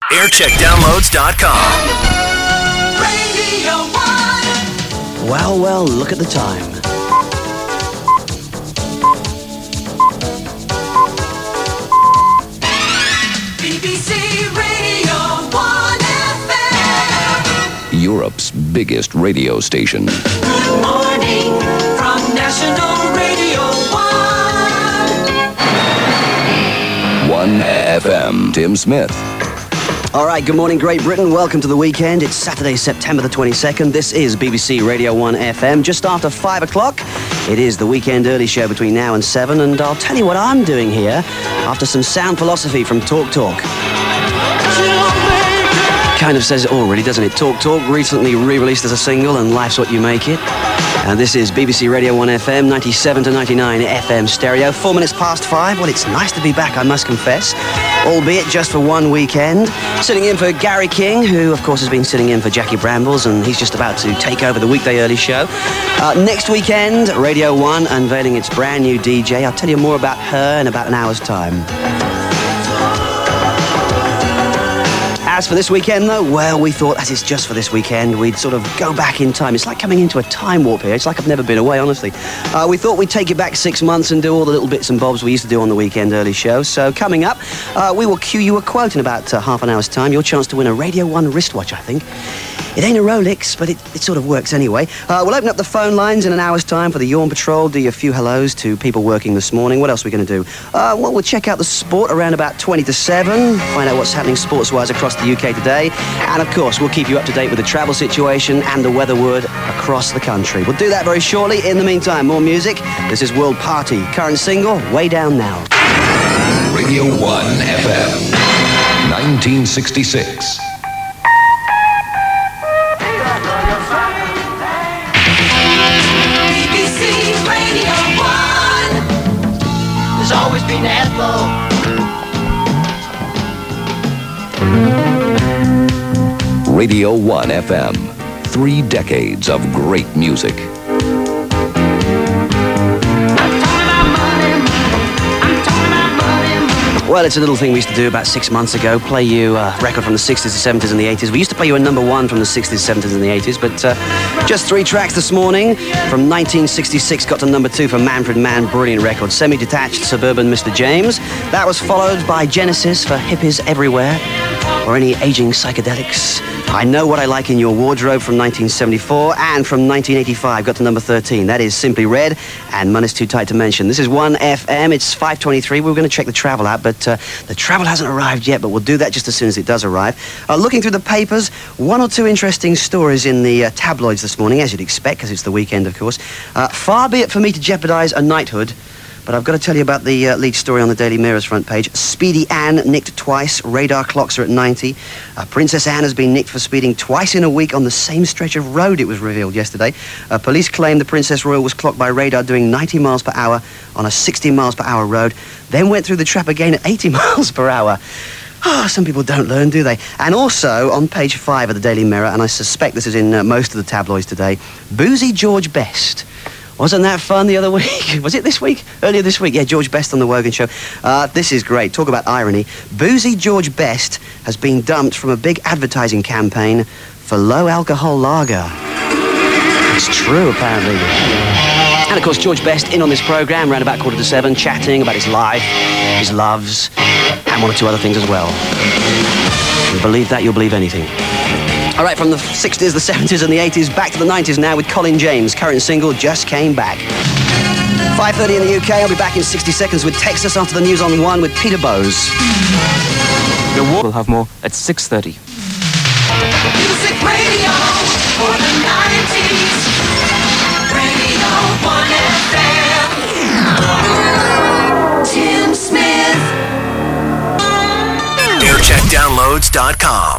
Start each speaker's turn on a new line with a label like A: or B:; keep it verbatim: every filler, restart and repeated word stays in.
A: aircheck downloads dot com.
B: Radio one.
C: Well, well, look at the time.
B: B B C Radio one F M.
D: Europe's biggest radio station.
B: Good morning from National Radio one.
D: one F M. Tim Smith.
C: All right, good morning, Great Britain. Welcome to the weekend. It's Saturday, September the twenty-second. This is B B C Radio one F M. Just after five o'clock, it is the weekend early show between now and seven, and I'll tell you what I'm doing here after some sound philosophy from Talk Talk. Kind of says it all, really, doesn't it? Talk Talk, recently re-released as a single, and Life's What You Make It. And this is B B C Radio one F M, ninety-seven to ninety-nine F M stereo. Four minutes past five. Well, it's nice to be back, I must confess. Albeit just for one weekend. Sitting in for Gary King, who, of course, has been sitting in for Jackie Brambles, and he's just about to take over the weekday early show. Uh, next weekend, Radio one unveiling its brand new D J. I'll tell you more about her in about an hour's time. As for this weekend, though, well, we thought, as it's just for this weekend, we'd sort of go back in time. It's like coming into a time warp here. It's like I've never been away, honestly. Uh, we thought we'd take it back six months and do all the little bits and bobs we used to do on the weekend early show. So coming up, uh, we will cue you a quote in about uh, half an hour's time. Your chance to win a Radio one wristwatch, I think. It ain't a Rolex, but it, it sort of works anyway. Uh, we'll open up the phone lines in an hour's time for the Yawn Patrol, do a few hellos to people working this morning. What else are we going to do? Uh, well, we'll check out the sport around about twenty to seven, find out what's happening sports-wise across the U K today. And, of course, we'll keep you up to date with the travel situation and the weather word across the country. We'll do that very shortly. In the meantime, more music. This is World Party. Current single, Way Down Now.
D: Radio one F M. nineteen sixty-six.
B: B B C Radio one. There's always been Apple.
D: Radio one F M. Three decades of great music.
C: Well, it's a little thing we used to do about six months ago, play you a record from the sixties, the seventies and the eighties. We used to play you a number one from the sixties, seventies and the eighties, but uh, just three tracks this morning. From nineteen sixty-six got to number two for Manfred Mann, brilliant record. Semi-detached Suburban Mister James. That was followed by Genesis for Hippies Everywhere, or any aging psychedelics. I Know What I Like in Your Wardrobe from nineteen seventy-four, and from nineteen eighty-five got to number thirteen. That is Simply Red, and Money's Too Tight to Mention. This is one F M, it's five twenty-three. We were going to check the travel out, but uh, the travel hasn't arrived yet, but we'll do that just as soon as it does arrive. Uh, looking through the papers, one or two interesting stories in the uh, tabloids this morning, as you'd expect, because it's the weekend, of course. Uh, far be it for me to jeopardise a knighthood, but I've got to tell you about the uh, lead story on the Daily Mirror's front page. Speedy Anne nicked twice. Radar clocks are at ninety. Uh, Princess Anne has been nicked for speeding twice in a week on the same stretch of road, it was revealed yesterday. Uh, police claim the Princess Royal was clocked by radar doing ninety miles per hour on a sixty miles per hour road, then went through the trap again at eighty miles per hour. Oh, some people don't learn, do they? And also, on page five of the Daily Mirror, and I suspect this is in uh, most of the tabloids today, Boozy George Best. Wasn't that fun the other week? Was it this week? Earlier this week? Yeah, George Best on The Wogan Show. Uh, this is great. Talk about irony. Boozy George Best has been dumped from a big advertising campaign for low-alcohol lager. It's true, apparently. And, of course, George Best in on this programme around about quarter to seven, chatting about his life, his loves, and one or two other things as well. You believe that, you'll believe anything. All right, from the sixties, the seventies and the eighties, back to the nineties now with Colin James. Current single, Just Came Back. five thirty in the U K. I'll be back in sixty seconds with Texas after the news on one with Peter Bowes.
E: The war will have more at six thirty.
B: Music radio for the nineties. Radio one F M. Tim Smith.
A: aircheck downloads dot com.